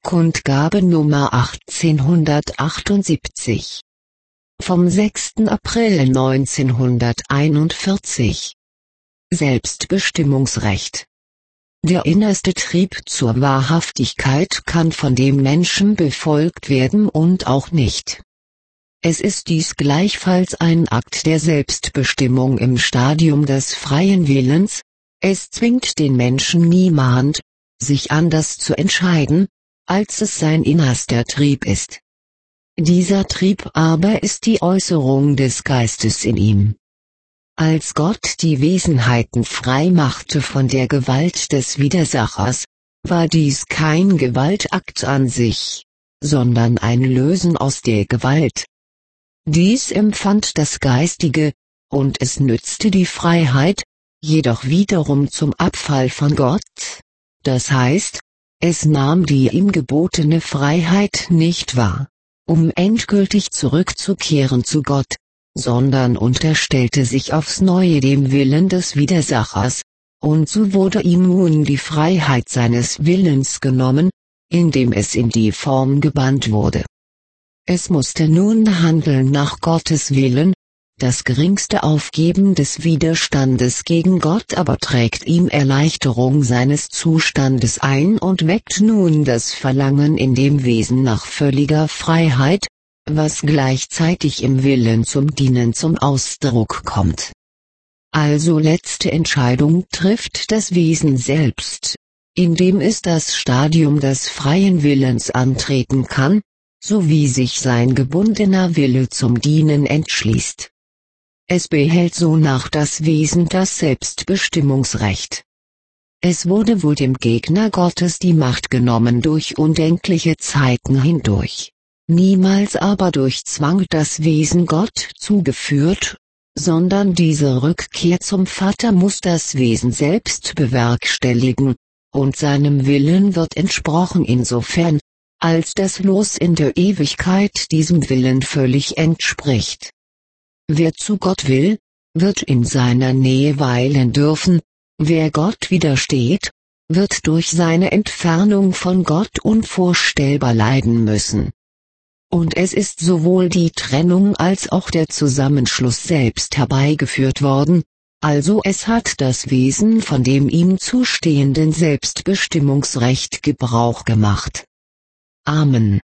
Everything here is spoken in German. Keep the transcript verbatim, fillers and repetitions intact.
Kundgabe Nummer achtzehnhundertachtundsiebzig. Vom sechsten April neunzehnhunderteinundvierzig. Selbstbestimmungsrecht. Der innerste Trieb zur Wahrhaftigkeit kann von dem Menschen befolgt werden und auch nicht. Es ist dies gleichfalls ein Akt der Selbstbestimmung im Stadium des freien Willens, es zwingt den Menschen niemand, sich anders zu entscheiden, als es sein innerster Trieb ist. Dieser Trieb aber ist die Äußerung des Geistes in ihm. Als Gott die Wesenheiten frei machte von der Gewalt des Widersachers, war dies kein Gewaltakt an sich, sondern ein Lösen aus der Gewalt. Dies empfand das Geistige, und es nützte die Freiheit, jedoch wiederum zum Abfall von Gott, das heißt, es nahm die ihm gebotene Freiheit nicht wahr, um endgültig zurückzukehren zu Gott, sondern unterstellte sich aufs Neue dem Willen des Widersachers, und so wurde ihm nun die Freiheit seines Willens genommen, indem es in die Form gebannt wurde. Es musste nun handeln nach Gottes Willen, das geringste Aufgeben des Widerstandes gegen Gott aber trägt ihm Erleichterung seines Zustandes ein und weckt nun das Verlangen in dem Wesen nach völliger Freiheit, was gleichzeitig im Willen zum Dienen zum Ausdruck kommt. Also letzte Entscheidung trifft das Wesen selbst, indem es das Stadium des freien Willens antreten kann, sowie sich sein gebundener Wille zum Dienen entschließt. Es behält sonach das Wesen das Selbstbestimmungsrecht. Es wurde wohl dem Gegner Gottes die Macht genommen durch undenkliche Zeiten hindurch, niemals aber durch Zwang das Wesen Gott zugeführt, sondern diese Rückkehr zum Vater muss das Wesen selbst bewerkstelligen, und seinem Willen wird entsprochen insofern, als das Los in der Ewigkeit diesem Willen völlig entspricht. Wer zu Gott will, wird in seiner Nähe weilen dürfen, wer Gott widersteht, wird durch seine Entfernung von Gott unvorstellbar leiden müssen. Und es ist sowohl die Trennung als auch der Zusammenschluss selbst herbeigeführt worden, also es hat das Wesen von dem ihm zustehenden Selbstbestimmungsrecht Gebrauch gemacht. Amen.